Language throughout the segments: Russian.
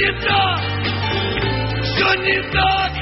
не так, все не так,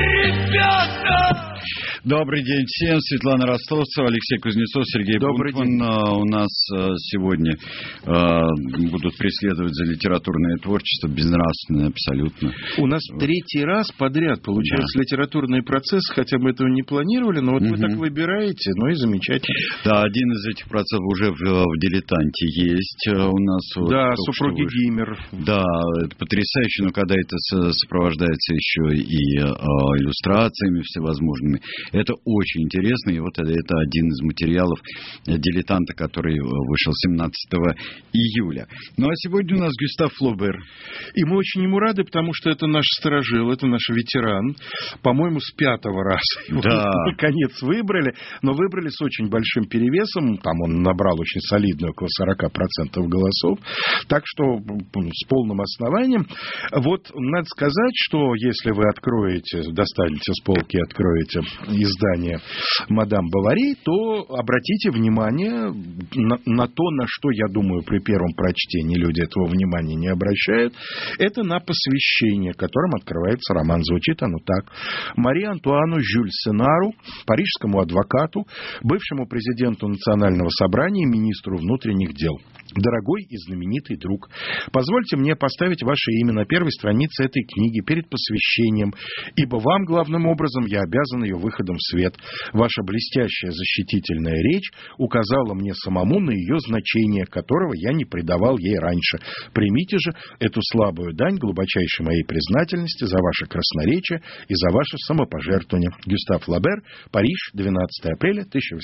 ребята. Добрый день всем. Светлана Ростовцева, Алексей Кузнецов, Сергей Бунтман. У нас сегодня будут преследовать за литературное творчество, безнравственное абсолютно. У нас третий раз подряд получается литературный процесс, хотя мы этого не планировали, но вот вы так выбираете, ну и замечательно. Да, один из этих процессов уже в «Дилетанте» есть у нас. Да, вот, «Супруги Гиммер». Да, это потрясающе, но когда это сопровождается еще и иллюстрациями всевозможными, это очень интересно, и вот это один из материалов «Дилетанта», который вышел 17 июля. Ну, а сегодня у нас Гюстав Флобер. И мы очень ему рады, потому что это наш старожил, это наш ветеран. По-моему, с 5-го раза его наконец выбрали, но выбрали с очень большим перевесом. Там он набрал очень солидно, около 40% голосов. Так что с полным основанием. Вот надо сказать, что если вы откроете, достанете с полки и откроете издание «Мадам Бовари», то обратите внимание на то, на что, я думаю, при первом прочтении люди этого внимания не обращают. Это на посвящение, которым открывается роман. Звучит оно так. Мари Антуану Жюль Сенару, парижскому адвокату, бывшему президенту Национального собрания и министру внутренних дел. Дорогой и знаменитый друг, позвольте мне поставить ваше имя на первой странице этой книги перед посвящением, ибо вам, главным образом, я обязан ее выходом в свет. Ваша блестящая защитительная речь указала мне самому на ее значение, которого я не придавал ей раньше. Примите же эту слабую дань глубочайшей моей признательности за ваше красноречие и за ваше самопожертвование. Гюстав Флобер, Париж, 12 апреля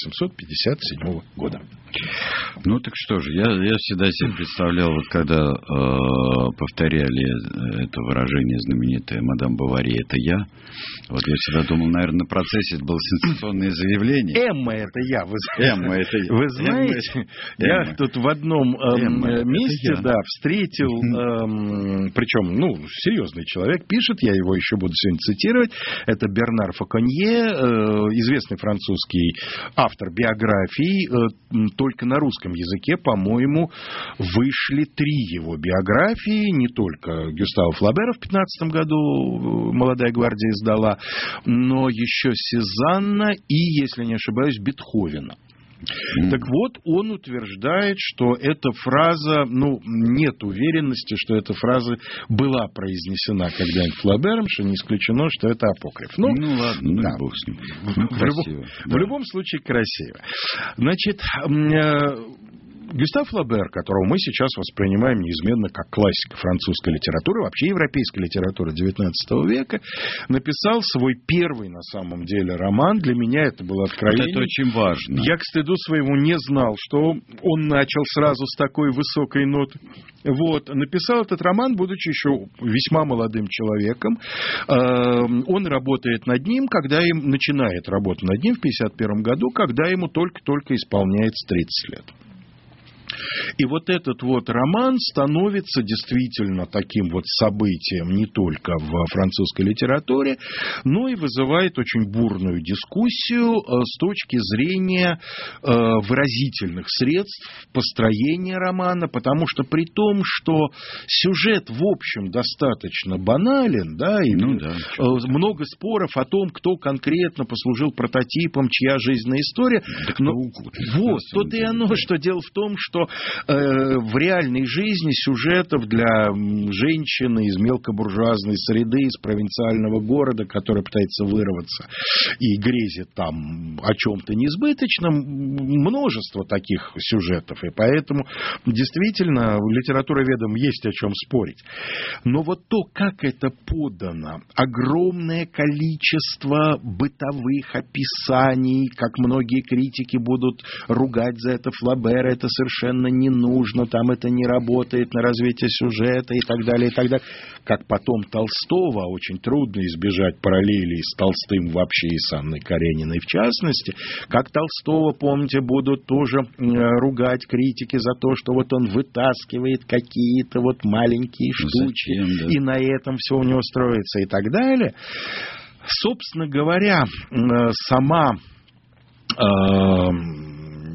1857 года. Ну так что же, я всегда себе представлял, вот когда повторяли это выражение знаменитое «Мадам Бовари, это я», вот я всегда думал, наверное, на процессе это было сенсационное заявление. Эмма, это я. Эмма, это я. Вы знаете, я тут в одном месте встретил, причем, серьезный человек пишет, я его еще буду сегодня цитировать, это Бернар Факонье, известный французский автор биографий, только на русском языке, по-моему, вышли 3 его биографии, не только Гюстава Флобера в 15 году «Молодая гвардия» издала, но еще Сезанна и, если не ошибаюсь, Бетховена. Так вот, он утверждает, что эта фраза, нет уверенности, что эта фраза была произнесена когда-нибудь Флобером, что не исключено, что это апокриф. Ладно, да. Бог с ним. Красиво. В любом случае, красиво. Значит, Гюстав Флобер, которого мы сейчас воспринимаем неизменно как классика французской литературы, вообще европейской литературы XIX века, написал свой первый, на самом деле, роман. Для меня это было откровение. Это очень важно. Я, к стыду своему, не знал, что он начал сразу с такой высокой ноты. Написал этот роман, будучи еще весьма молодым человеком. Он работает над ним, начинает работу над ним в 1951 году, когда ему только-только исполняется 30 лет. И вот этот роман становится действительно таким событием не только в французской литературе, но и вызывает очень бурную дискуссию с точки зрения выразительных средств построения романа, потому что при том, что сюжет в общем достаточно банален, много споров о том, кто конкретно послужил прототипом, чья жизненная история. Тут и оно, что дело в том, что в реальной жизни сюжетов для женщины из мелкобуржуазной среды, из провинциального города, которая пытается вырваться и грезит там о чем-то несбыточном, множество таких сюжетов. И поэтому действительно литературоведам есть о чем спорить. Но то, как это подано, огромное количество бытовых описаний, как многие критики будут ругать за это Флобера, это совершенно не нужно, там это не работает на развитие сюжета и так далее, и так далее. Как потом Толстого, очень трудно избежать параллелей с Толстым вообще и с Анной Карениной в частности, как Толстого, помните, будут тоже ругать критики за то, что он вытаскивает какие-то маленькие штучки, и на этом все у него строится и так далее. Собственно говоря, сама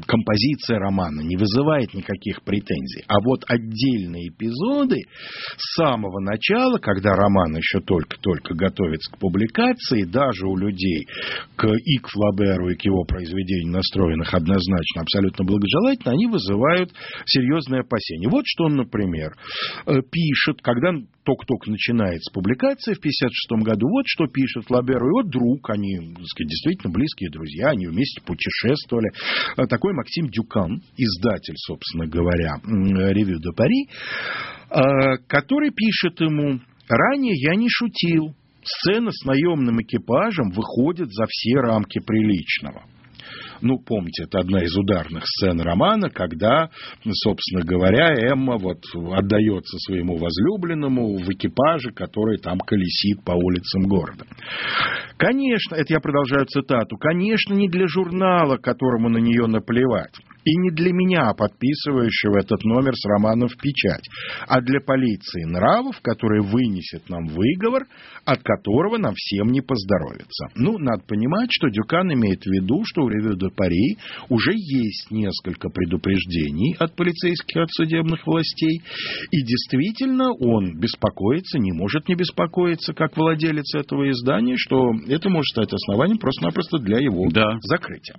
композиция романа не вызывает никаких претензий. А вот отдельные эпизоды с самого начала, когда роман еще только-только готовится к публикации, даже у людей к Флаберу и к его произведению настроенных однозначно абсолютно благожелательно, они вызывают серьезные опасения. Вот что он, например, пишет, когда только-только начинается публикация в 1956 году, вот что пишет Флаберу его друг, они, так сказать, действительно близкие друзья, они вместе путешествовали, такой Максим Дюкан, издатель, собственно говоря, «Ревю де Пари», который пишет ему: «Ранее я не шутил, сцена с наемным экипажем выходит за все рамки приличного». Ну, помните, это одна из ударных сцен романа, когда, собственно говоря, Эмма вот отдается своему возлюбленному в экипаже, который там колесит по улицам города. Конечно, это я продолжаю цитату, конечно, не для журнала, которому на нее наплевать. И не для меня, подписывающего этот номер с романом в печать, а для полиции нравов, которая вынесет нам выговор, от которого нам всем не поздоровится. Ну, надо понимать, что Дюкан имеет в виду, что у «Ревю де Пари» уже есть несколько предупреждений от полицейских и от судебных властей, и действительно он беспокоится, не может не беспокоиться, как владелец этого издания, что это может стать основанием просто-напросто для его закрытия.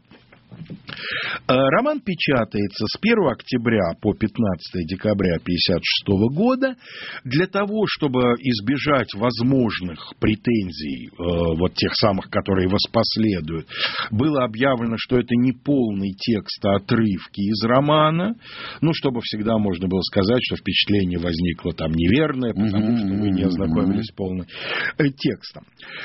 Роман печатается с 1 октября по 15 декабря 1956 года. Для того, чтобы избежать возможных претензий, вот тех самых, которые воспоследуют, было объявлено, что это не полный текст, а отрывки из романа. Ну, чтобы всегда можно было сказать, что впечатление возникло там неверное, потому что вы не ознакомились с полным текстом.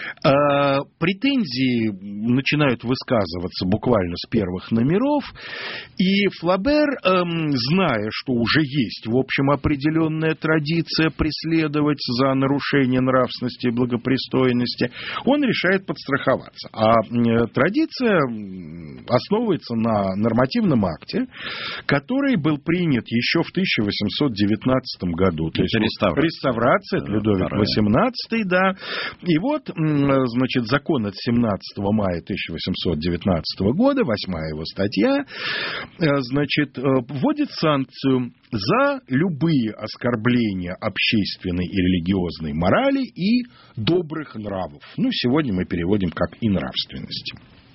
Претензии начинают высказываться буквально с первых номеров, и Флабер, зная, что уже есть, в общем, определенная традиция преследовать за нарушение нравственности и благопристойности, он решает подстраховаться. А традиция основывается на нормативном акте, который был принят еще в 1819 году. То есть реставрация, Людовик XVIII, да. И вот, значит, закон от 17 мая 1819 года, 8-я его статья, значит, вводит санкцию за любые оскорбления общественной и религиозной морали и добрых нравов. Ну, сегодня мы переводим как «и нравственности».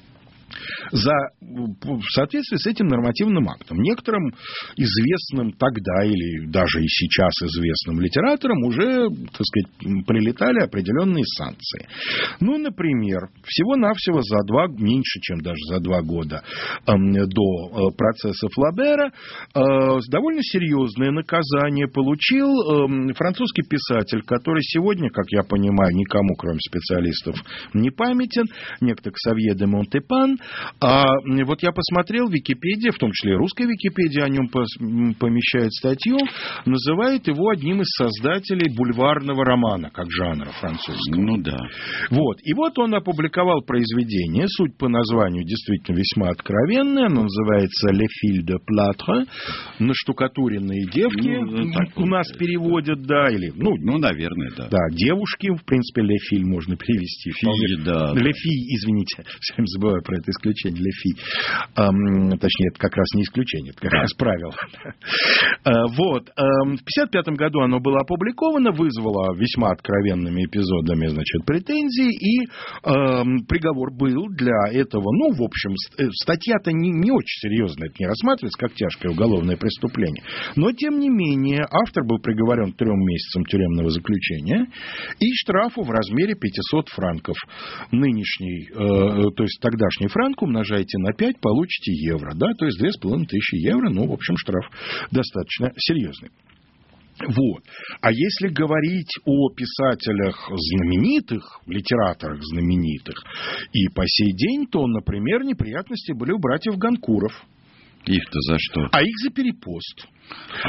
В соответствии с этим нормативным актом некоторым известным тогда или даже и сейчас известным литераторам уже, так сказать, прилетали определенные санкции. Ну, например, всего-навсего меньше, чем даже за 2 года до процесса Флабера, довольно серьезное наказание получил французский писатель, который сегодня, как я понимаю, никому, кроме специалистов, не памятен, некто Ксавье де Монтепан. А вот я посмотрел, Википедия, в том числе и русская Википедия, о нем помещает статью, называет его одним из создателей бульварного романа, как жанра французского. Ну да. Вот. И вот он опубликовал произведение, суть по названию действительно весьма откровенная, оно называется «Les filles de plâtre», наштукатуренные девки, у нас переводят, да, или, наверное, да. Да, девушки, в принципе, «les filles» можно перевести. Фи, да. «Les filles», извините, все время забываю про это исключение, «les filles». Точнее, это как раз не исключение, это как раз правило. Вот. В 1955 году оно было опубликовано, вызвало весьма откровенными эпизодами, значит, претензии, и приговор был для этого, в общем, статья-то не очень серьезная, это не рассматривается как тяжкое уголовное преступление, но, тем не менее, автор был приговорен к 3 месяцам тюремного заключения и штрафу в размере 500 франков. Нынешний, то есть тогдашний франк умножаете на 5, получите евро, да, то есть 2500 евро, в общем, штраф достаточно серьезный. Вот. А если говорить о писателях знаменитых, литераторах знаменитых, и по сей день, то, например, неприятности были у братьев Ганкуров. Их-то за что? А их за перепост.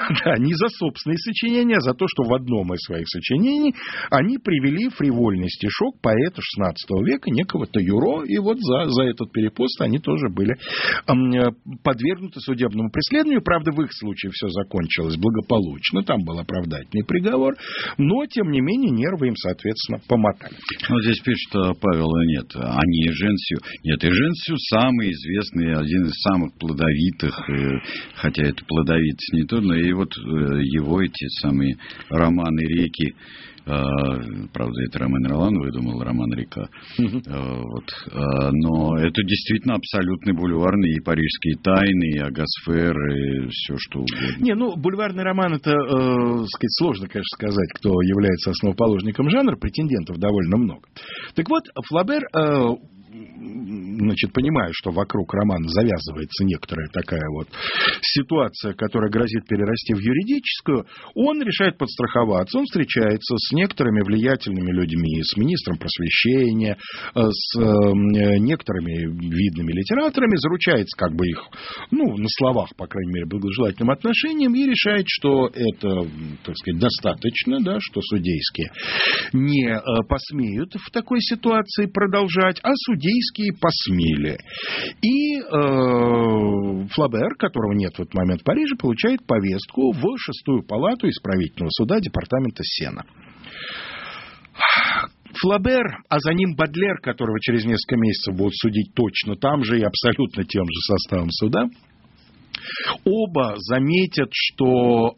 Да, не за собственные сочинения, а за то, что в одном из своих сочинений они привели фривольный стишок поэта XVI века, некого Таюро, и вот за этот перепост они тоже были подвергнуты судебному преследованию. Правда, в их случае все закончилось благополучно, там был оправдательный приговор, но, тем не менее, нервы им, соответственно, помотали. Ну, здесь пишет, что Павела нет, они Эженсию. Нет, Эженсию самый известный, один из самых плодовитых, хотя это плодовитость не то, но и вот его эти самые романы «Реки», правда, это Роман Ролан выдумал, роман «Река». Но это действительно абсолютно бульварный, и «Парижские тайны», и «Агасфер», и все что угодно. Не, ну, бульварный роман, это, сказать, сложно, конечно, сказать, кто является основоположником жанра, претендентов довольно много. Так вот, Флабер, значит, понимая, что вокруг романа завязывается некоторая такая вот ситуация, которая грозит перерасти в юридическую, он решает подстраховаться, он встречается с некоторыми влиятельными людьми, с министром просвещения, с некоторыми видными литераторами, заручается как бы их, ну, на словах, по крайней мере, благожелательным отношением, и решает, что это, так сказать, достаточно, да, что судейские не посмеют в такой ситуации продолжать, а судейские посмели. И Флабер, которого нет в этот момент в Париже, получает повестку в 6-ю палату исправительного суда департамента Сена. Флабер, а за ним Бодлер, которого через несколько месяцев будут судить точно там же и абсолютно тем же составом суда, оба заметят, что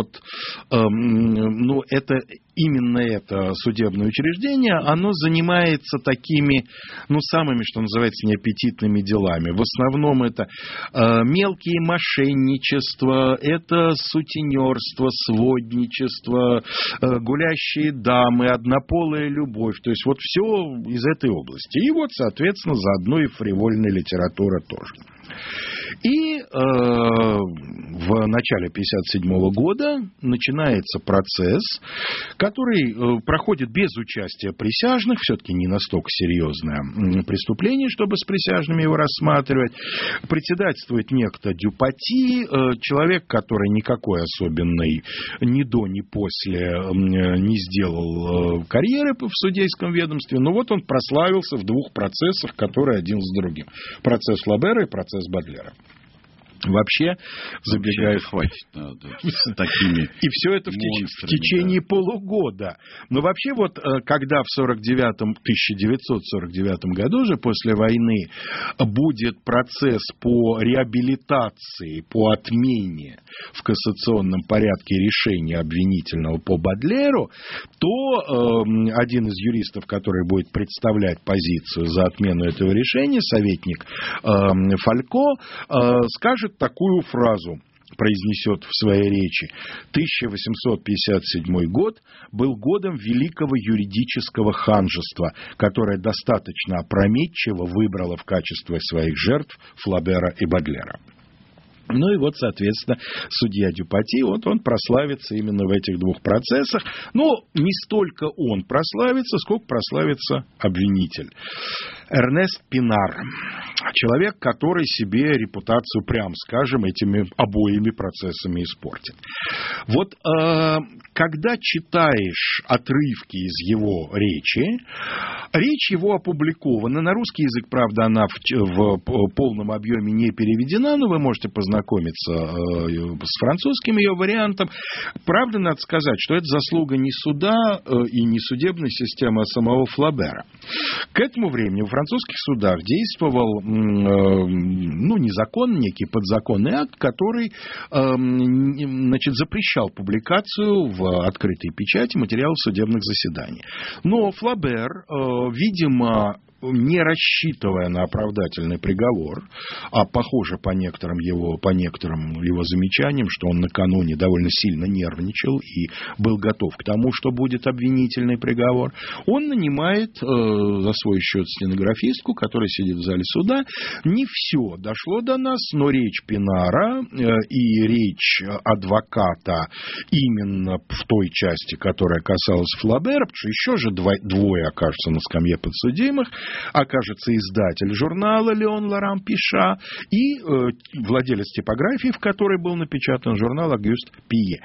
ну, именно это судебное учреждение, оно занимается такими, ну, самыми, что называется, неаппетитными делами. В основном это мелкие мошенничества, это сутенерство, сводничество, гулящие дамы, однополая любовь. То есть вот все из этой области. И вот, соответственно, заодно и фривольная литература тоже. И в начале 1957 года начинается процесс, который проходит без участия присяжных, все-таки не настолько серьезное преступление, чтобы с присяжными его рассматривать. Председательствует некто Дюпати, человек, который никакой особенной ни до, ни после не сделал карьеры в судейском ведомстве, но вот он прославился в двух процессах, которые один с другим. Процесс Флабера и процесс Бодлера. Вообще, забегая, хватит с такими и все это в течение полугода. Но вообще вот, когда в 1949 году же после войны будет процесс по реабилитации, по отмене в кассационном порядке решения обвинительного по Бодлеру, то один из юристов, который будет представлять позицию за отмену этого решения, советник Фалько, скажет такую фразу, произнесет в своей речи: 1857 год был годом великого юридического ханжества, которое достаточно опрометчиво выбрало в качестве своих жертв Флабера и Бодлера. Ну и вот, соответственно, судья Дюпати, вот он прославится именно в этих двух процессах. Но не столько он прославится, сколько прославится обвинитель. Эрнест Пинар. Человек, который себе репутацию, прям скажем, этими обоими процессами испортит. Вот когда читаешь отрывки из его речи, речь его опубликована. На русский язык, правда, она в полном объеме не переведена, но вы можете познакомиться с французским ее вариантом. Правда, надо сказать, что это заслуга не суда и не судебной системы, а самого Флабера. К этому времени в французских судах действовал незакон, некий подзаконный акт, который запрещал публикацию в открытой печати материалов судебных заседаний. Но Флабер, видимо, не рассчитывая на оправдательный приговор, а похоже по некоторым его замечаниям, что он накануне довольно сильно нервничал и был готов к тому, что будет обвинительный приговор, он нанимает за свой счет стенографистку, которая сидит в зале суда. Не все дошло до нас, но речь Пинара и речь адвоката именно в той части, которая касалась Флабера, потому что еще же двое окажутся на скамье подсудимых, окажется издатель журнала Леон Лоран Пиша и владелец типографии, в которой был напечатан журнал Агюст Пие.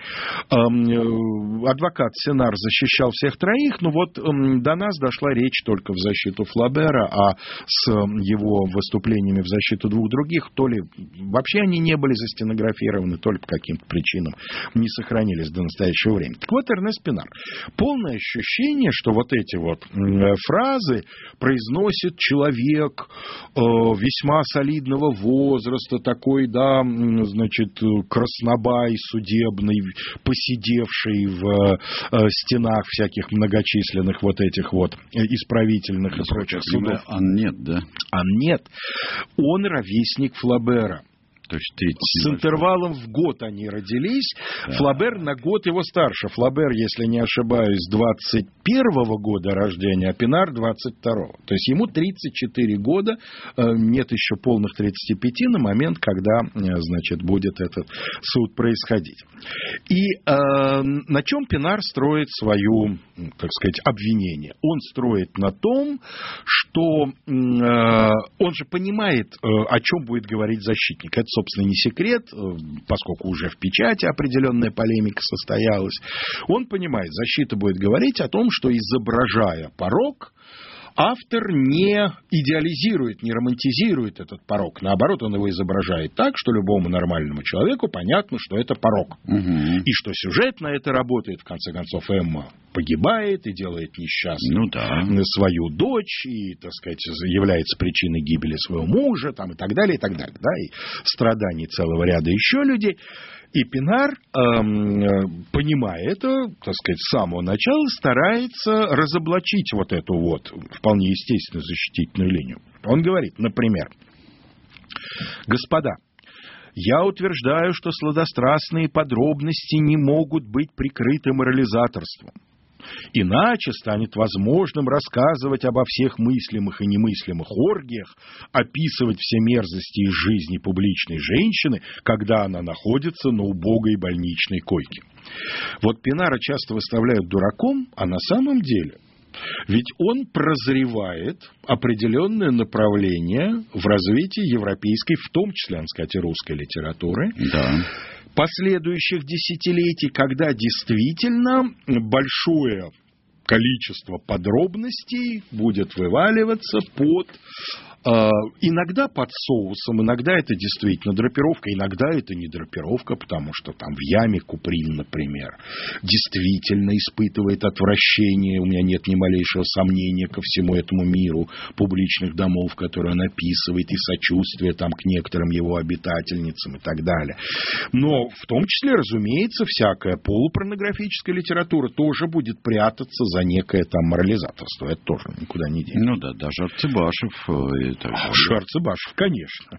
Адвокат Сенар защищал всех троих, но вот до нас дошла речь только в защиту Флабера, а с его выступлениями в защиту двух других, то ли вообще они не были застенографированы, то ли по каким-то причинам не сохранились до настоящего времени. Так вот, Эрнест Пинар. Полное ощущение, что вот эти вот фразы произносит человек весьма солидного возраста, такой, да, значит, краснобай судебный, посидевший в стенах всяких многочисленных вот этих вот исправительных и прочих судов. Аннет, да? Аннет. Он ровесник Флабера. То есть с интервалом в год они родились. Да. Флабер на год его старше. Флабер, если не ошибаюсь, 21-го года рождения, а Пинар 22-го. То есть ему 34 года, нет еще полных 35 на момент, когда, значит, будет этот суд происходить. И на чем Пинар строит свою, так сказать, обвинение? Он строит на том, что он же понимает, о чем будет говорить защитник. Это, собственно, не секрет, поскольку уже в печати определенная полемика состоялась. Он понимает, защита будет говорить о том, что, изображая порок, автор не идеализирует, не романтизирует этот порок. Наоборот, он его изображает так, что любому нормальному человеку понятно, что это порок. Угу. И что сюжет на это работает. В конце концов, Эмма погибает и делает несчастной свою дочь, и, так сказать, является причиной гибели своего мужа, там, и так далее, и так далее. Да, и страданий целого ряда еще людей. И Пинар, понимая это, так сказать, с самого начала, старается разоблачить вот эту вот вполне естественную защитительную линию. Он говорит, например: «Господа, я утверждаю, что сладострастные подробности не могут быть прикрыты морализаторством. Иначе станет возможным рассказывать обо всех мыслимых и немыслимых оргиях, описывать все мерзости из жизни публичной женщины, когда она находится на убогой больничной койке». Вот Пинара часто выставляют дураком, а на самом деле ведь он прозревает определенное направление в развитии европейской, в том числе, надо сказать, и русской литературы, последующих десятилетий, когда действительно большое количество подробностей будет вываливаться под... иногда под соусом, иногда это действительно драпировка, иногда это не драпировка, потому что там в яме Куприн, например, действительно испытывает отвращение, у меня нет ни малейшего сомнения ко всему этому миру публичных домов, которые он описывает, и сочувствие там к некоторым его обитательницам и так далее. Но в том числе, разумеется, всякая полупорнографическая литература тоже будет прятаться за некое там морализаторство. Это тоже никуда не денется. Ну да, даже Арцебашев... Арцебашев, конечно.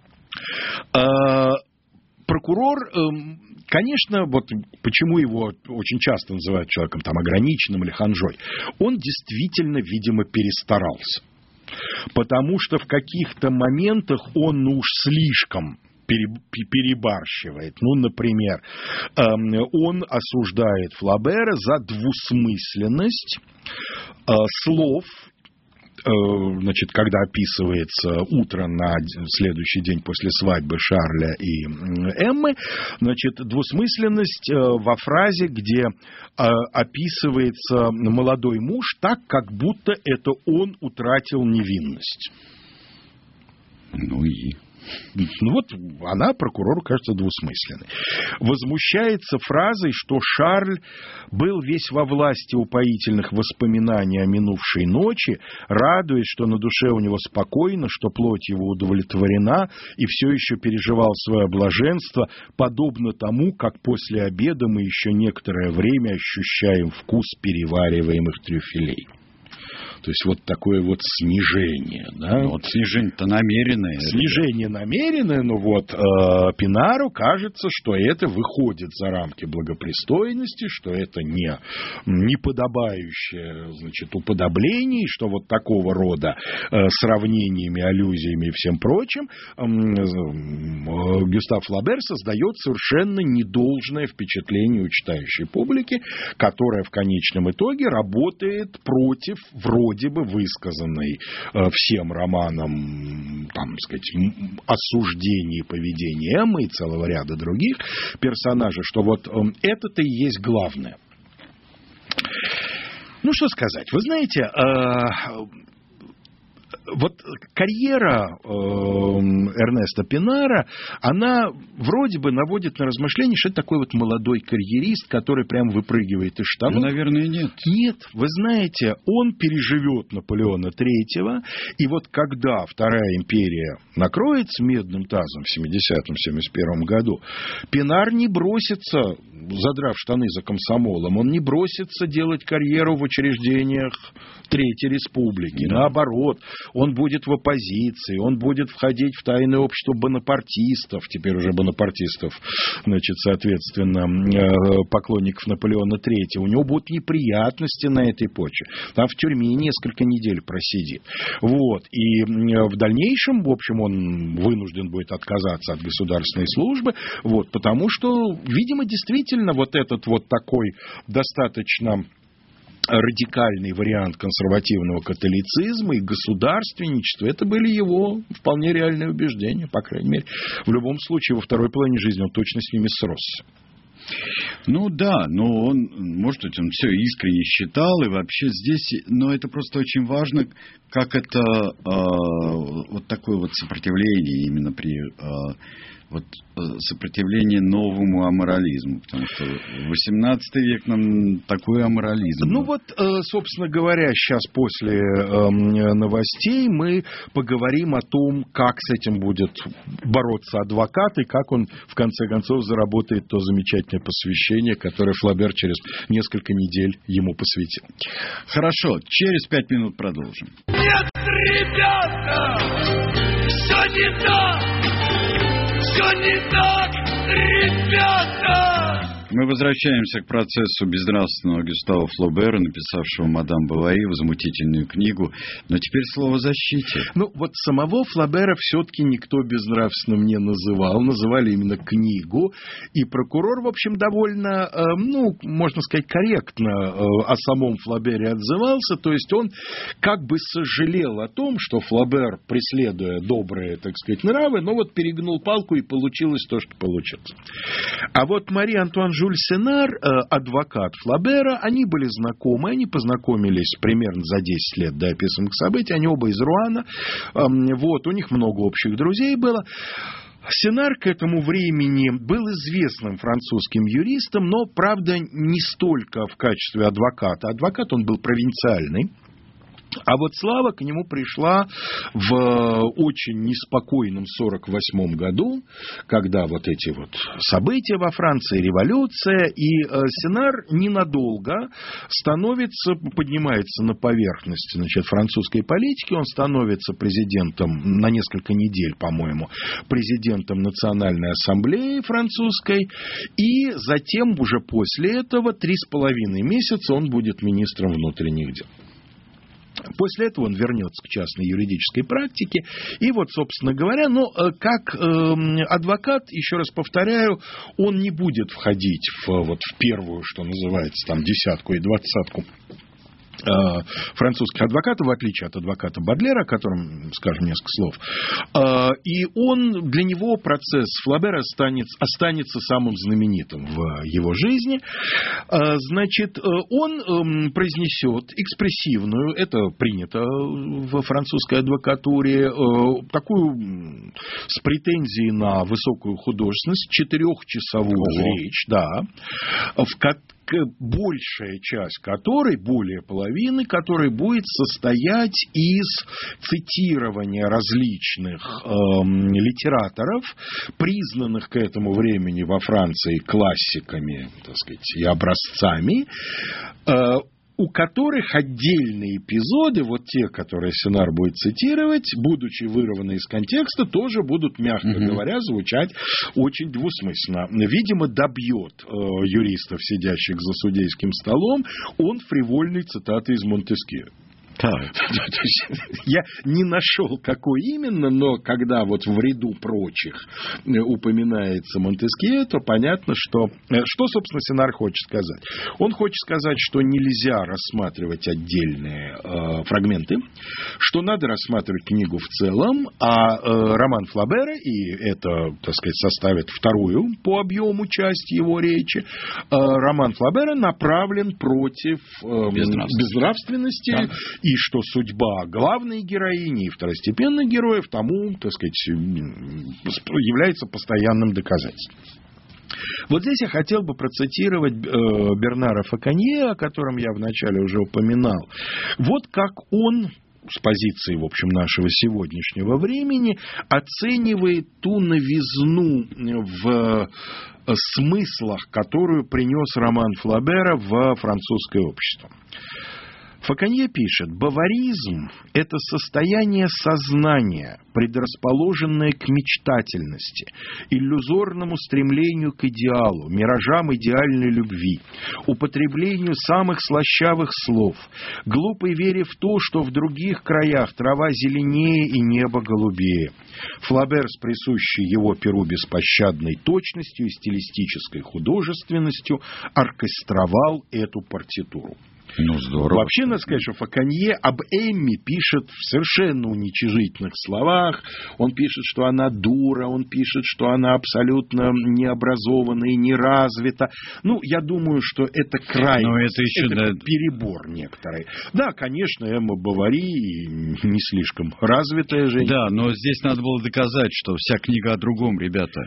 Прокурор, конечно, вот почему его очень часто называют человеком там ограниченным или ханжой, он действительно, видимо, перестарался. Потому что в каких-то моментах он уж слишком перебарщивает. Ну, например, он осуждает Флабера за двусмысленность слов, значит, когда описывается утро на следующий день после свадьбы Шарля и Эммы, значит, двусмысленность во фразе, где описывается молодой муж так, как будто это он утратил невинность. Ну и... Ну вот она, прокурору, кажется двусмысленной. Возмущается фразой, что Шарль был весь во власти упоительных воспоминаний о минувшей ночи, радуясь, что на душе у него спокойно, что плоть его удовлетворена, и все еще переживал свое блаженство, подобно тому, как после обеда мы еще некоторое время ощущаем вкус перевариваемых трюфелей. То есть вот такое вот снижение. Да? Вот снижение-то намеренное. Снижение намеренное, но вот Пинару кажется, что это выходит за рамки благопристойности, что это не подобающее, значит, уподобление, что вот такого рода сравнениями, аллюзиями и всем прочим Гюстав Флабер создает совершенно недолжное впечатление у читающей публики, которая в конечном итоге работает против, вроде вроде бы высказанный всем романом, там, так сказать, осуждений поведения Эммы и целого ряда других персонажей, что вот это-то и есть главное. Ну, что сказать. Вы знаете, вот карьера Эрнеста Пинара, она вроде бы наводит на размышление, что это такой вот молодой карьерист, который прям выпрыгивает из штанов. Ну, наверное, нет. Нет, вы знаете, он переживет Наполеона III, и вот когда Вторая империя накроется медным тазом в 70-71 году, Пинар не бросится, задрав штаны за комсомолом, он не бросится делать карьеру в учреждениях Третьей Республики. Да. Наоборот, он будет в оппозиции, он будет входить в тайное общество бонапартистов, теперь уже бонапартистов, значит, соответственно, поклонников Наполеона III. У него будут неприятности на этой почве. Там в тюрьме несколько недель просидит. Вот. И в дальнейшем, в общем, он вынужден будет отказаться от государственной службы, вот, потому что, видимо, действительно вот этот вот такой достаточно радикальный вариант консервативного католицизма и государственничества, это были его вполне реальные убеждения, по крайней мере. В любом случае, во второй половине жизни он точно с ними сросся. Ну да, но он, может быть, он все искренне считал, и вообще здесь, но это просто очень важно, как это вот такое вот сопротивление именно при вот сопротивление новому аморализму, потому что в XVIII век нам такой аморализм. Ну вот, собственно говоря, сейчас после новостей мы поговорим о том, как с этим будет бороться адвокат и как он в конце концов заработает то замечательное посвящение, которое Флабер через несколько недель ему посвятил. Хорошо, через 5 минут продолжим. Нет, ребята, все не так. Все не так, ребята! Мы возвращаемся к процессу безнравственного Гюстава Флобера, написавшего «Мадам Бовари», возмутительную книгу. Но теперь слово о защите. Ну, вот самого Флобера все-таки никто безнравственным не называл. Называли именно книгу. И прокурор, в общем, довольно, ну, можно сказать, корректно о самом Флобере отзывался. То есть он как бы сожалел о том, что Флобер, преследуя добрые, так сказать, нравы, но вот перегнул палку и получилось то, что получилось. А вот Мари-Антуан Жюль Сенар, адвокат Флабера, они были знакомы, они познакомились примерно за 10 лет до описанных событий, они оба из Руана, вот, у них много общих друзей было. Сенар к этому времени был известным французским юристом, но, правда, не столько в качестве адвоката. Адвокат он был провинциальный. А вот слава к нему пришла в очень неспокойном 1948 году, когда вот эти вот события во Франции, революция, и Сенар ненадолго поднимается на поверхность, значит, французской политики, он становится президентом на несколько недель, по-моему, президентом Национальной ассамблеи французской, и затем уже после этого 3,5 месяца он будет министром внутренних дел. После этого он вернется к частной юридической практике. И вот, собственно говоря, как адвокат, еще раз повторяю, он не будет входить в первую, что называется, там, десятку и двадцатку французских адвокатов, в отличие от адвоката Бодлера, о котором скажем несколько слов. И для него процесс Флабера останется самым знаменитым в его жизни. Значит, он произнесет экспрессивную, это принято в французской адвокатуре, такую с претензией на высокую художественность, 4-часовую речь, да, большая часть которой, более половины, которой будет состоять из цитирования различных литераторов, признанных к этому времени во Франции классиками, так сказать, и образцами, у которых отдельные эпизоды, вот те, которые Сенар будет цитировать, будучи вырваны из контекста, тоже будут, мягко говоря, звучать очень двусмысленно. Видимо, добьет юристов, сидящих за судейским столом, он фривольной цитаты из Монтескье. Так. Я не нашел, какой именно, но когда вот в ряду прочих упоминается Монтескье, то понятно, что, собственно, Сенар хочет сказать. Он хочет сказать, что нельзя рассматривать отдельные фрагменты, что надо рассматривать книгу в целом, а роман Флабера, и это, так сказать, составит вторую по объему часть его речи, роман Флабера направлен против безнравственности, да. И что судьба главной героини и второстепенных героев тому, так сказать, является постоянным доказательством. Вот здесь я хотел бы процитировать Бернара Факонье, о котором я вначале уже упоминал. Вот как он с позиции, в общем, нашего сегодняшнего времени оценивает ту новизну в смыслах, которую принес роман Флабера в французское общество. Факонье пишет: «Баваризм – это состояние сознания, предрасположенное к мечтательности, иллюзорному стремлению к идеалу, миражам идеальной любви, употреблению самых слащавых слов, глупой вере в то, что в других краях трава зеленее и небо голубее». Флабер с присущей его перу беспощадной точностью и стилистической художественностью оркестровал эту партитуру. Ну, здорово. Вообще, надо сказать, что Факонье об Эмме пишет в совершенно уничижительных словах. Он пишет, что она дура, он пишет, что она абсолютно необразована и неразвита. Ну, я думаю, что это крайность, это перебор некоторый. Да, конечно, Эмма Бовари не слишком развитая женщина. Да, но здесь надо было доказать, что вся книга о другом, ребята.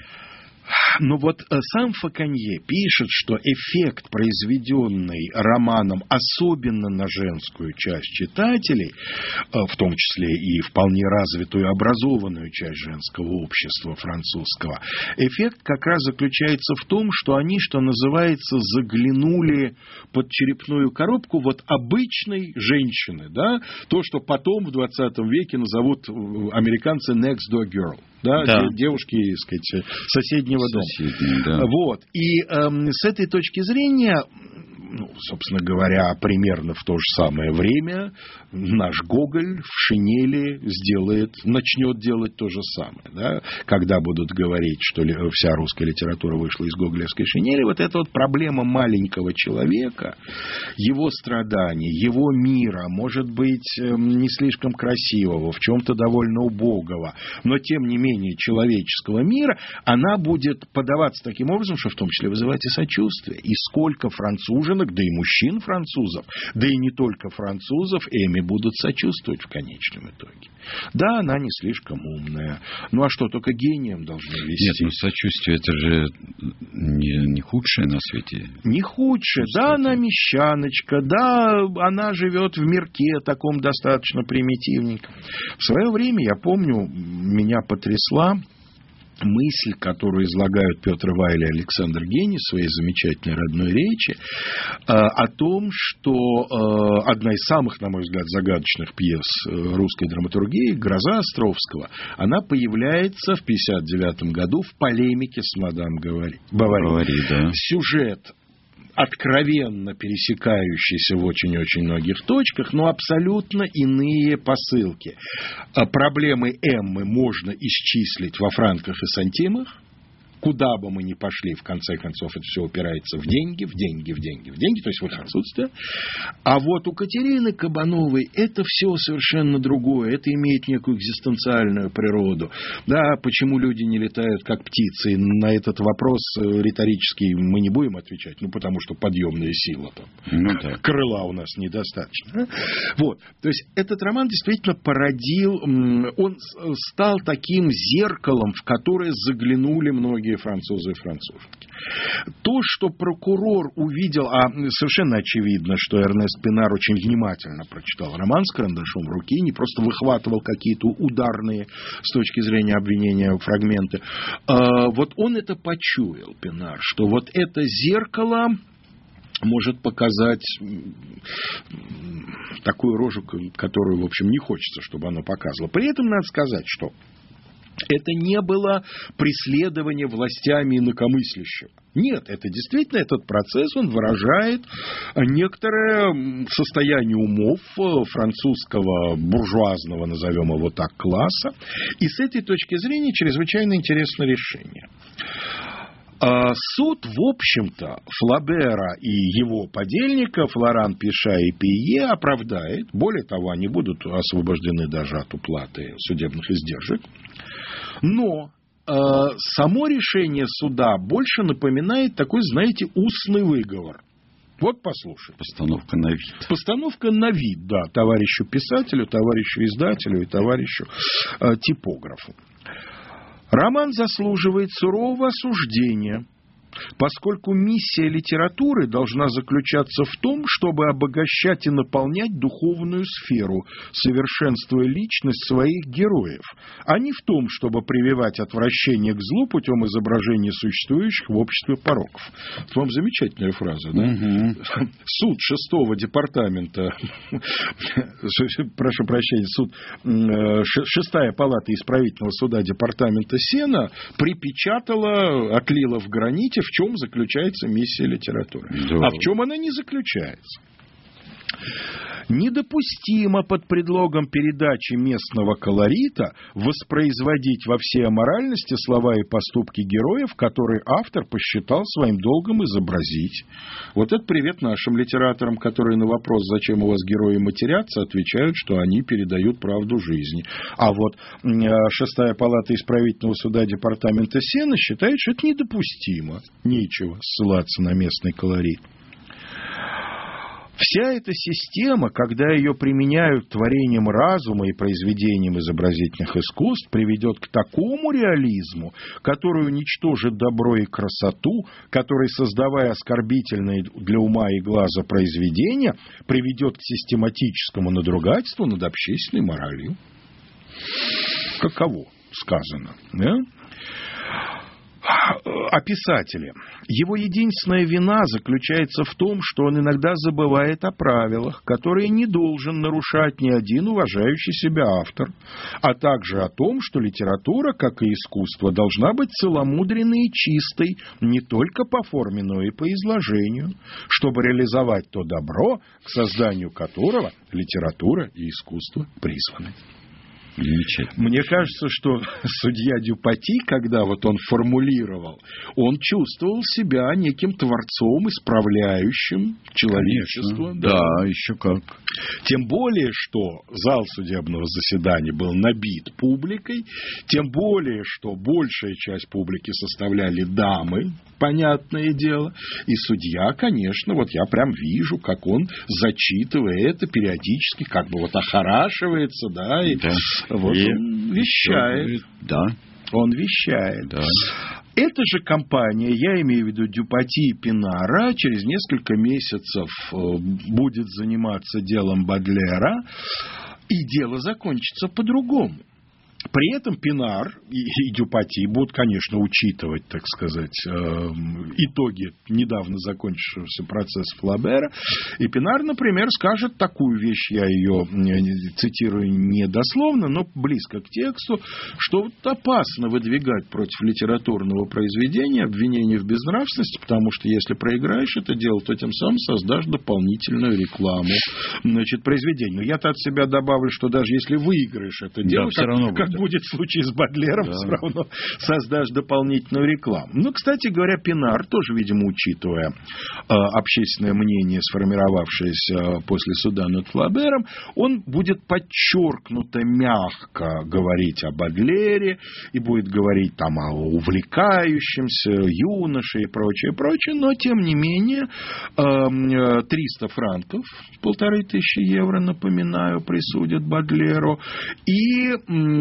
Но вот сам Факонье пишет, что эффект, произведенный романом, особенно на женскую часть читателей, в том числе и вполне развитую образованную часть женского общества французского, эффект как раз заключается в том, что они, что называется, заглянули под черепную коробку вот обычной женщины, да, то, что потом в 20 веке назовут американцы next door girl. Да, да. Девушки, так сказать, соседнего дома. Да. Вот. И с этой точки зрения, ну, собственно говоря, примерно в то же самое время наш Гоголь в шинели начнет делать то же самое. Да? Когда будут говорить, что вся русская литература вышла из гоголевской шинели, вот эта вот проблема маленького человека, его страданий, его мира, может быть, не слишком красивого, в чем-то довольно убогого, но тем не менее человеческого мира, она будет подаваться таким образом, что в том числе вызывать и сочувствие. И сколько француженок, да и мужчин французов, да и не только французов, Эми будут сочувствовать в конечном итоге. Да, она не слишком умная. Ну, а что, только гением должны вести? Нет, ну, сочувствие, это же не худшее на свете. Не худшее. Да, она мещаночка, да, она живет в мирке таком достаточно примитивненьком. В свое время, я помню, меня потрясла мысль, которую излагают Петр Вайль и Александр Гений в своей замечательной родной речи, о том, что одна из самых, на мой взгляд, загадочных пьес русской драматургии «Гроза» Островского, она появляется в 1959 году в полемике с мадам Бовари. Да. Сюжет откровенно пересекающиеся в очень-очень многих точках, но абсолютно иные посылки. Проблемы Эммы можно исчислить во франках и сантимах. Куда бы мы ни пошли, в конце концов, это все упирается в деньги, то есть в их отсутствие. А вот у Катерины Кабановой это все совершенно другое. Это имеет некую экзистенциальную природу. Да, почему люди не летают как птицы? На этот вопрос риторический мы не будем отвечать, ну, потому что подъемная сила там. Крыла у нас недостаточно. Вот. То есть этот роман действительно породил, он стал таким зеркалом, в которое заглянули многие французы и француженки. То, что прокурор увидел, а совершенно очевидно, что Эрнест Пинар очень внимательно прочитал роман с карандашом в руке, не просто выхватывал какие-то ударные с точки зрения обвинения фрагменты. Вот он это почуял, Пинар, что вот это зеркало может показать такую рожу, которую, в общем, не хочется, чтобы оно показывало. При этом надо сказать, что Это не было преследование властями инакомыслящих. Нет, это действительно этот процесс, он выражает некоторое состояние умов французского буржуазного, назовем его так, класса. И с этой точки зрения чрезвычайно интересное решение. Суд, в общем-то, Флабера и его подельников Лоран, Пиша и Пие оправдает. Более того, они будут освобождены даже от уплаты судебных издержек. Но само решение суда больше напоминает такой, знаете, устный выговор. Вот послушай. Постановка на вид. Постановка на вид, да, товарищу писателю, товарищу издателю и товарищу типографу. Роман заслуживает сурового осуждения, поскольку миссия литературы должна заключаться в том, чтобы обогащать и наполнять духовную сферу, совершенствуя личность своих героев, а не в том, чтобы прививать отвращение к злу путем изображения существующих в обществе пороков. Это вам замечательная фраза, да? Угу. Суд 6-го департамента, прошу прощения, суд 6-я палата исправительного суда департамента Сена припечатала, отлила в граните, в чем заключается миссия литературы. Да. А в чем она не заключается? Недопустимо под предлогом передачи местного колорита воспроизводить во всей аморальности слова и поступки героев, которые автор посчитал своим долгом изобразить. Вот это привет нашим литераторам, которые на вопрос, зачем у вас герои матерятся, отвечают, что они передают правду жизни. А вот 6-я палата исправительного суда департамента Сена считает, что это недопустимо. Нечего ссылаться на местный колорит. Вся эта система, когда ее применяют творением разума и произведением изобразительных искусств, приведет к такому реализму, который уничтожит добро и красоту, который, создавая оскорбительные для ума и глаза произведения, приведет к систематическому надругательству над общественной моралью. Каково сказано, да? О писателе. Его единственная вина заключается в том, что он иногда забывает о правилах, которые не должен нарушать ни один уважающий себя автор, а также о том, что литература, как и искусство, должна быть целомудренной и чистой не только по форме, но и по изложению, чтобы реализовать то добро, к созданию которого литература и искусство призваны. Мне кажется, что судья Дюпати, когда вот он формулировал, он чувствовал себя неким творцом, исправляющим человечество. Да, еще как. Тем более, что зал судебного заседания был набит публикой, тем более, что большая часть публики составляли дамы, понятное дело, и судья, конечно, вот я прям вижу, как он, зачитывая это периодически, как бы вот охорашивается, да, и вот и он вещает. Да. Он вещает. Да. Эта же компания, я имею в виду Дюпати и Пинара, через несколько месяцев будет заниматься делом Бодлера, и дело закончится по-другому. При этом Пинар и Дюпати будут, конечно, учитывать, так сказать, итоги недавно закончившегося процесса Флабера. И Пинар, например, скажет такую вещь, я ее цитирую не дословно, но близко к тексту, что вот опасно выдвигать против литературного произведения обвинение в безнравственности, потому что если проиграешь это дело, то тем самым создашь дополнительную рекламу, значит, произведению. Но я-то от себя добавлю, что даже если выиграешь это дело, все равно как будет в случае с Бодлером, все равно создашь дополнительную рекламу. Ну, кстати говоря, Пинар, тоже, видимо, учитывая общественное мнение, сформировавшееся после суда над Флабером, он будет подчеркнуто мягко говорить о Бодлере и будет говорить там о увлекающемся юноше и прочее, прочее, но, тем не менее, 300 франков, 1500 евро, напоминаю, присудят Бодлеру, и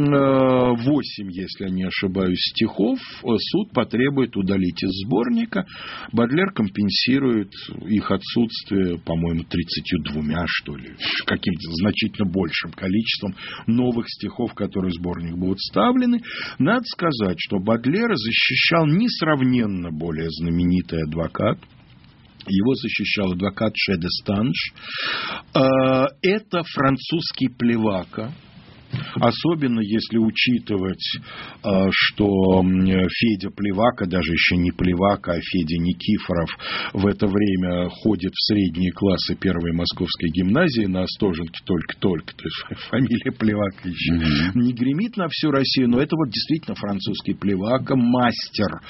8, если я не ошибаюсь, стихов суд потребует удалить из сборника. Бодлер компенсирует их отсутствие, по-моему, 32, что ли, каким-то значительно большим количеством новых стихов, которые в сборник будут вставлены. Надо сказать, что Бодлера защищал несравненно более знаменитый адвокат. Его защищал адвокат Ше де Станж. Это французский плевака, Особенно если учитывать, что Федя Плевака, даже еще не Плевака, а Федя Никифоров в это время ходит в средние классы первой московской гимназии на Остоженке только-только. То есть фамилия Плевака еще не гремит на всю Россию, но это вот действительно французский Плевака, мастер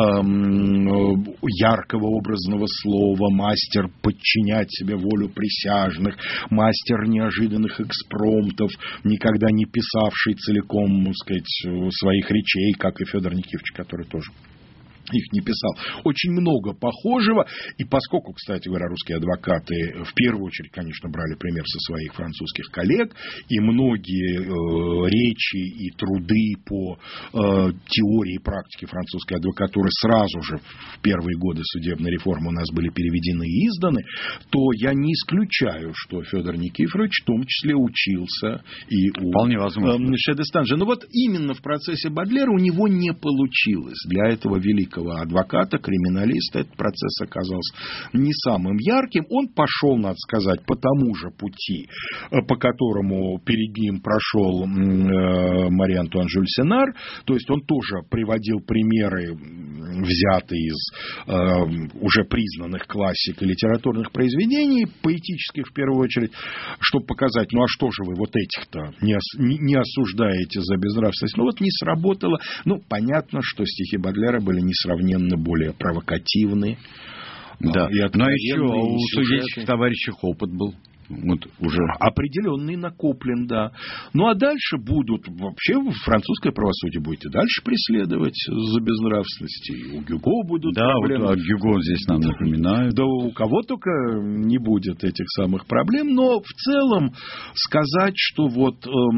яркого образного слова, мастер подчинять себе волю присяжных, мастер неожиданных экспромтов, никогда не писавший целиком, так сказать, своих речей, как и Федор Никифорович, который тоже их не писал. Очень много похожего. И поскольку, кстати говоря, русские адвокаты в первую очередь, конечно, брали пример со своих французских коллег, и многие речи и труды по теории и практике французской адвокатуры сразу же в первые годы судебной реформы у нас были переведены и изданы, то я не исключаю, что Федор Никифорович в том числе учился и у Шедестанжа. Но вот именно в процессе Бодлера у него не получилось. Для этого великого адвоката, криминалиста, этот процесс оказался не самым ярким. Он пошел, надо сказать, по тому же пути, по которому перед ним прошел Мари-Антуан Жюль Сенар. То есть он тоже приводил примеры, взятые из уже признанных классик и литературных произведений, поэтических в первую очередь, чтобы показать, ну а что же вы вот этих-то не осуждаете за безнравственность? Ну вот не сработало. Ну, понятно, что стихи Бодлера были несравненно более провокативны. Да, но еще у судейских товарищей опыт был. Вот уже определенный накоплен, да. Ну а дальше будут, вообще французское правосудие будет и дальше преследовать за безнравственность. И у Гюго будут проблемы. Вот Гюго здесь нам напоминают. Да у кого только не будет этих самых проблем. Но в целом сказать, что вот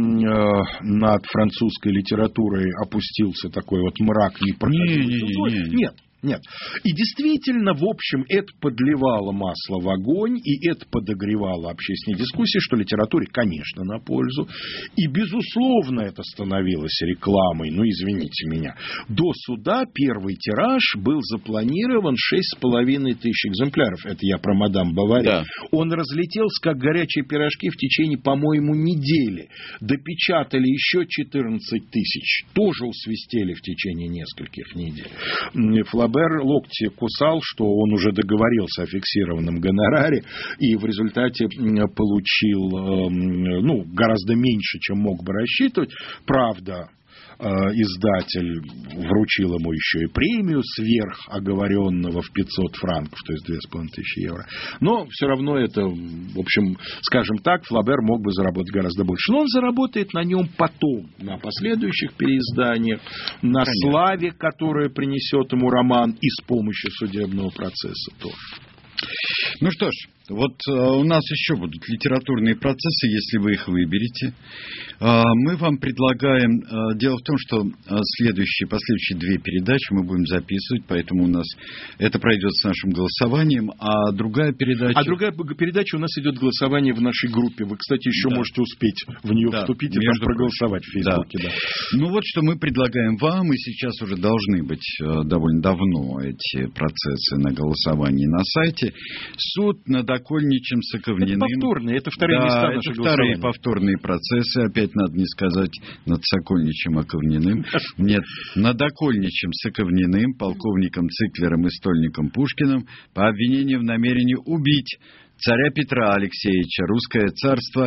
над французской литературой опустился такой вот мрак непроходимый. Нет. Нет. И действительно, в общем, это подливало масло в огонь, и это подогревало общественные дискуссии, что литературе, конечно, на пользу. И, безусловно, это становилось рекламой. Ну, извините меня. До суда первый тираж был запланирован 6,5 тысяч экземпляров. Это я про мадам Бавари. Да. Он разлетелся, как горячие пирожки, в течение, по-моему, недели. Допечатали еще 14 тысяч. Тоже усвистели в течение нескольких недель. Флабер локти кусал, что он уже договорился о фиксированном гонораре и в результате получил гораздо меньше, чем мог бы рассчитывать. Правда, издатель вручил ему еще и премию сверх оговоренного в 500 франков, то есть 2500 евро. Но все равно это, в общем, скажем так, Флабер мог бы заработать гораздо больше. Но он заработает на нем потом, на последующих переизданиях, на славе, которая принесет ему роман, и с помощью судебного процесса тоже. Ну что ж, вот у нас еще будут литературные процессы, если вы их выберете. Мы вам предлагаем... Дело в том, что последующие две передачи мы будем записывать, поэтому у нас это пройдет с нашим голосованием, а другая передача... А другая передача у нас идет голосование в нашей группе. Вы, кстати, еще можете успеть в нее вступить и там проголосовать в Фейсбуке. Да. Ну вот что мы предлагаем вам, и сейчас уже должны быть довольно давно эти процессы на голосовании на сайте. Суд над Окольничем Соковниным. Это повторные, это вторые места нашего голосования. Вторые повторные процессы, опять надо не сказать над Сокольничем Оковниным. Нет, над Окольничем Соковниным, полковником Циклером и стольником Пушкиным по обвинению в намерении убить царя Петра Алексеевича, Русское царство,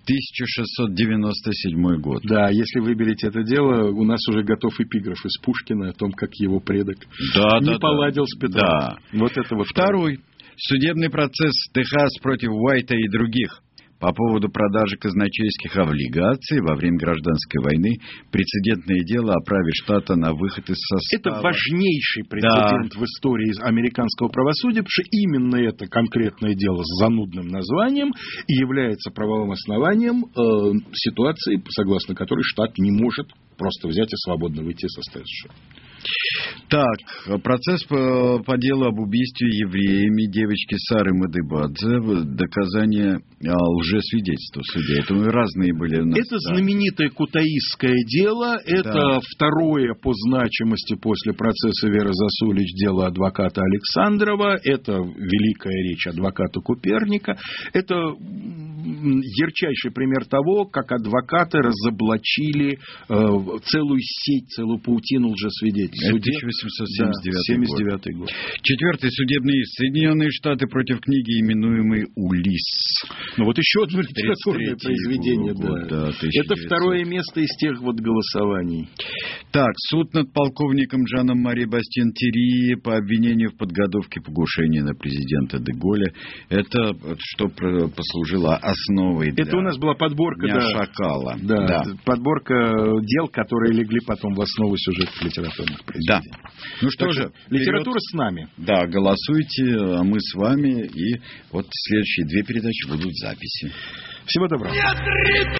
1697 год. Да, если выберете это дело, у нас уже готов эпиграф из Пушкина о том, как его предок не поладил с Петром. Да. Вот это вот. Второй. Судебный процесс Техас против Уайта и других по поводу продажи казначейских облигаций во время гражданской войны. Прецедентное дело о праве штата на выход из состава. Это важнейший прецедент в истории американского правосудия, потому что именно это конкретное дело с занудным названием и является правовым основанием ситуации, согласно которой штат не может просто взять и свободно выйти из состава США. Так, процесс по делу об убийстве евреями девочки Сары Мадыбадзе, доказание лжесвидетельства в суде. Это разные были у нас. Это знаменитое кутаисское дело. Это второе по значимости после процесса Веры Засулич дело адвоката Александрова. Это великая речь адвоката Куперника. Это ярчайший пример того, как адвокаты разоблачили целую сеть, целую паутину лжесвидетелей. 1879 год. Четвертый судебный иск. Соединенные Штаты против книги, именуемой «Улисс». Ну вот еще одно литературное произведение. Год, да. 1900. Это второе место из тех вот голосований. Так, суд над полковником Жаном Мари Бастьен Тирри по обвинению в подготовке покушения на президента де Голля. Это что послужило основой для Это у нас была подборка Шакала. Да, подборка дел, которые легли потом в основу сюжетов литературных произведений. Да. Ну что же, литература с нами. Да, голосуйте, а мы с вами. И вот следующие 2 передачи будут в записи. Всего доброго.